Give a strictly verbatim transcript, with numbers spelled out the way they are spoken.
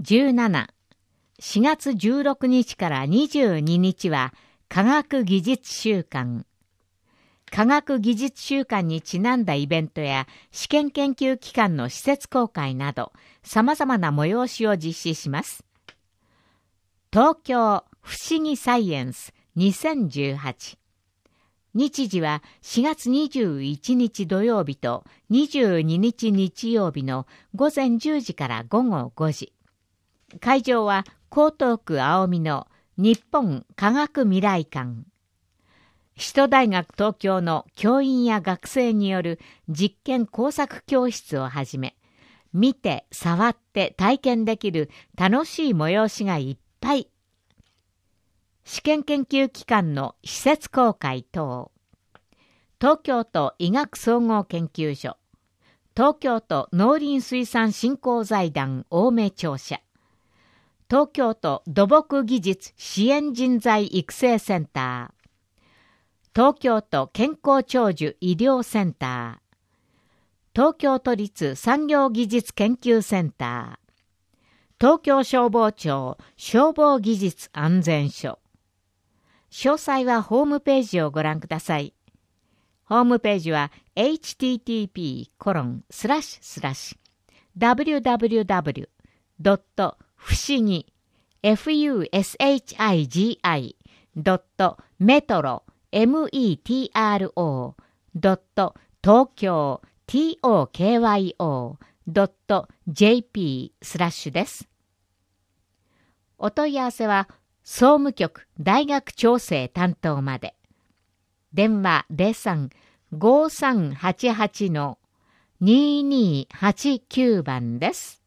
じゅうなな、しがつじゅうろくにちからにじゅうににちは科学技術週間。科学技術週間にちなんだイベントや試験研究機関の施設公開など様々な催しを実施します。東京不思議サイエンスにせんじゅうはち。日時はしがつにじゅういちにち土曜日とにじゅうににち日曜日のごぜんじゅうじからごごごじ。会場は江東区青海の日本科学未来館。首都大学東京の教員や学生による実験工作教室をはじめ、見て、触って体験できる楽しい催しがいっぱい。試験研究機関の施設公開等。東京都医学総合研究所。東京都農林水産振興財団青梅庁舎。東京都土木技術支援人材育成センター。東京都健康長寿医療センター、東京都立産業技術研究センター、東京消防庁消防技術安全所。詳細はホームページをご覧ください。ホームページは エイチティーティーピーコロンスラッシュスラッシュダブリューダブリューダブリュードット不思議 フユーエスエイチアイジーアイドットメトロメトロドット東京 トクヨドットジェーピー スラッシュです。お問い合わせは総務局大学調整担当まで。電話 ゼロさん ごーさんはちはち にーにーはちきゅう 番です。